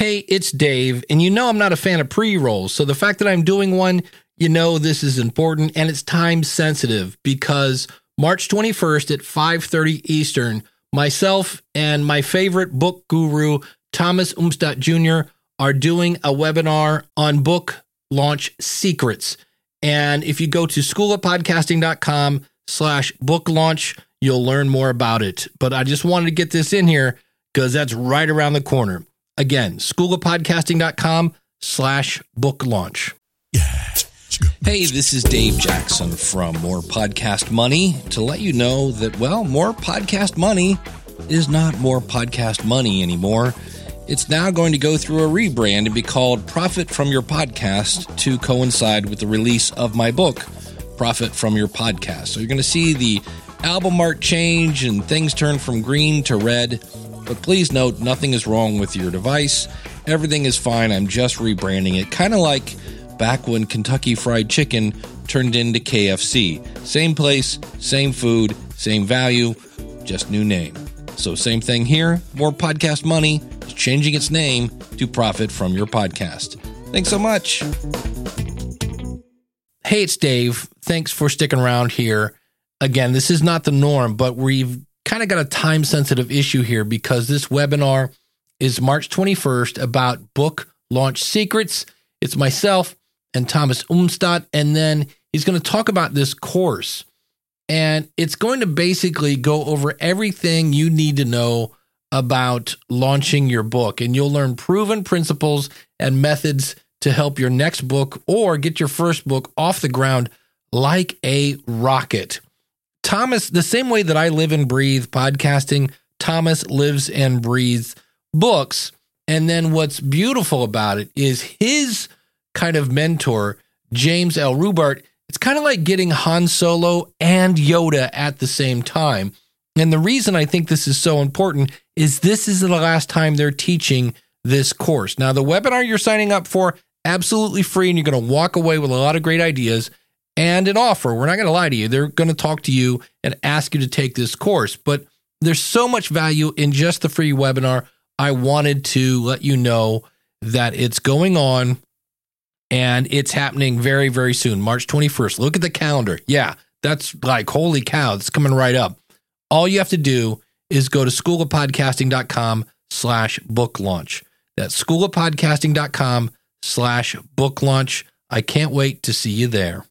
Hey, it's Dave, and you know I'm not a fan of pre-rolls, so the fact that I'm doing one, you know this is important, and it's time sensitive because March 21st at 5:30 Eastern, myself and my favorite book guru, Thomas Umstattd Jr., are doing a webinar on book launch secrets. And if you go to schoolofpodcasting.com/book launch, you'll learn more about it. But I just wanted to get this in here because that's right around the corner. Again, schoolofpodcasting.com/book launch. Hey, this is Dave Jackson from More Podcast Money to let you know that, well, More Podcast Money is not More Podcast Money anymore. It's now going to go through a rebrand and be called Profit from Your Podcast to coincide with the release of my book, Profit from Your Podcast. So you're going to see the album art change and things turn from green to red. But please note, nothing is wrong with your device. Everything is fine. I'm just rebranding it. Kind of like back when Kentucky Fried Chicken turned into KFC. Same place, same food, same value, just new name. So same thing here. More Podcast Money is changing its name to Profit from Your Podcast. Thanks so much. Hey, it's Dave. Thanks for sticking around here. Again, this is not the norm, but we've kind of got a time-sensitive issue here because this webinar is March 21st about book launch secrets. It's myself and Thomas Umstattd, and then he's going to talk about this course. And it's going to basically go over everything you need to know about launching your book. And you'll learn proven principles and methods to help your next book or get your first book off the ground like a rocket. Thomas, the same way that I live and breathe podcasting, Thomas lives and breathes books. And then what's beautiful about it is his kind of mentor, James L. Rubart. It's kind of like getting Han Solo and Yoda at the same time. And the reason I think this is so important is this is the last time they're teaching this course. Now, the webinar you're signing up for, absolutely free, and you're going to walk away with a lot of great ideas and an offer. We're not going to lie to you. They're going to talk to you and ask you to take this course. But there's so much value in just the free webinar. I wanted to let you know that it's going on. And it's happening very, very soon, March 21st. Look at the calendar. Yeah, that's like, holy cow, it's coming right up. All you have to do is go to schoolofpodcasting.com/book launch. That's schoolofpodcasting.com/book launch. I can't wait to see you there.